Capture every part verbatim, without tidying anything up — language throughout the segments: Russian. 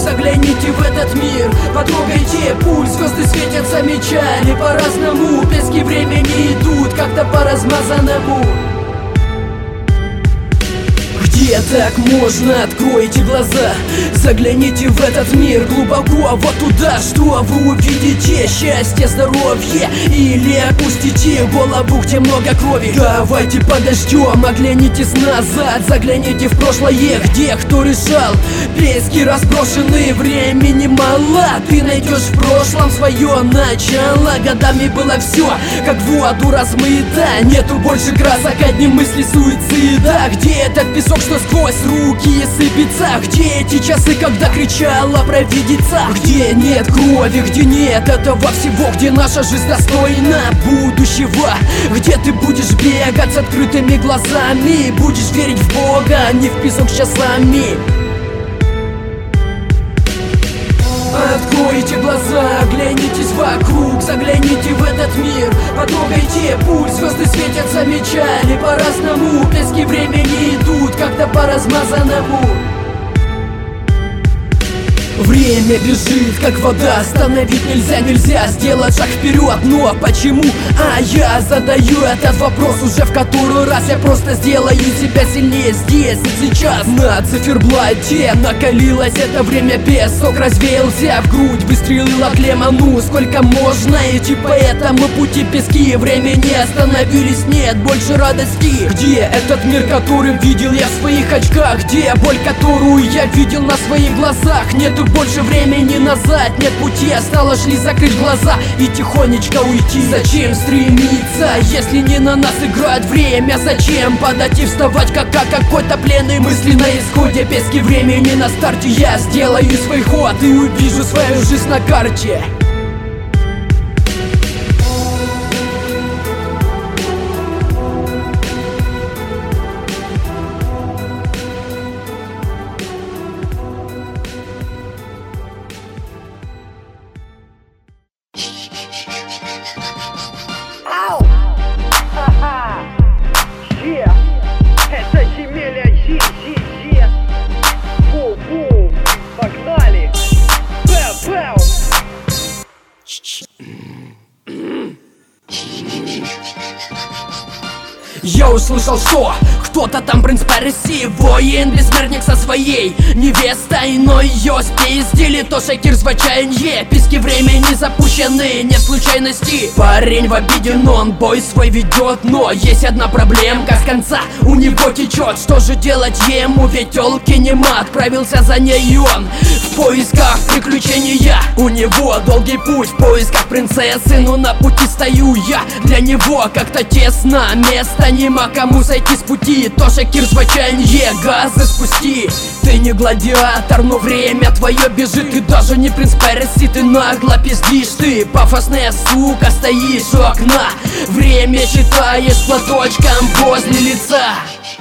загляните в этот мир, потрогайте пульс, звезды светятся, мечали по-разному, пески времени идут как-то по размазанному. Где так можно? Откройте глаза, загляните в этот мир глубоко, вот туда, что вы увидите: счастье, здоровье, или опустите голову, где много крови. Давайте подождем, оглянитесь назад, загляните в прошлое, где кто решал. Пески разброшены, времени мало, ты найдешь в прошлом свое начало. Годами было все, как в воду размыто, нету больше красок, одни мысли суицида. Где этот песок, что сквозь руки сыпется? Где эти часы, когда кричала провидица? Где нет крови, где нет этого всего, где наша жизнь достойна будущего? Где ты будешь бегать с открытыми глазами, будешь верить в Бога, а не в песок с часами? Откройте глаза, оглянитесь вокруг, загляните в этот мир, потрогайте пульс, звезды светятся, мечали по-разному, пески времени идут как-то по размазанному. Время бежит, как вода, остановить нельзя, нельзя сделать шаг вперед. Но почему? А я задаю этот вопрос уже в который раз. Я просто сделаю себя сильнее здесь и сейчас. На циферблате накалилось это время, песок развеялся в грудь, выстрелила клемма. Ну сколько можно идти по этому пути, пески времени остановились, нет больше радости. Где этот мир, который видел я в своих очках? Где боль, которую я видел на своих глазах? Нету больше времени назад, нет пути, осталось лишь закрыть глаза и тихонечко уйти. Зачем стремиться, если не на нас играет время? Зачем падать и вставать, как, как какой-то пленный? Мысли на исходе, пески времени на старте. Я сделаю свой ход и увижу свою жизнь на карте. Это земля, е-е-е. Бу-бу, погнали. Пэу-пэу. Я услышал, что кто-то там принц Перси, воин, бессмертник со своей невестой, но ее спиздили, то шакир в отчаянье. Пески времени запущены, нет случайности. Парень в обиде, но он бой свой ведет. Но есть одна проблемка, с конца у него течет. Что же делать ему, ведь тёлки нема. Отправился за ней он в поисках приключения. У него долгий путь в поисках принцессы, но на пути стою я. Для него как-то тесно, места нема кому сойти с пути. То шакир в отчаянье, газы спусти. Ты не гладиатор, но время твое бежит. Ты даже не принц Перси, ты нагло пиздишь. Ты пафосная сука, стоишь у окна, время считаешь платочком возле лица.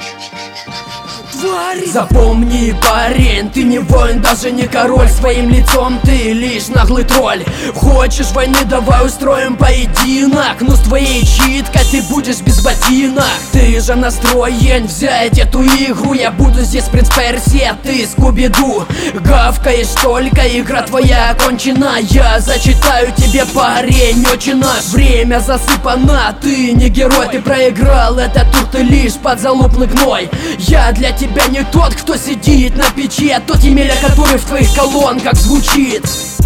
Запомни, парень, ты не воин, даже не король. Своим лицом ты лишь наглый тролль. Хочешь войны, давай устроим поединок, но с твоей читкой ты будешь без ботинок. Ты же настроен взять эту игру. Я буду здесь принц Перси, а ты Скуби-Ду. Гавкаешь только, игра твоя окончена. Я зачитаю тебе, парень, очень наш. Время засыпано, ты не герой, ты проиграл этот тур, ты лишь подзалупный гной. Я для тебя не тот, кто сидит на печи, а тот Емеля, который в твоих колонках звучит.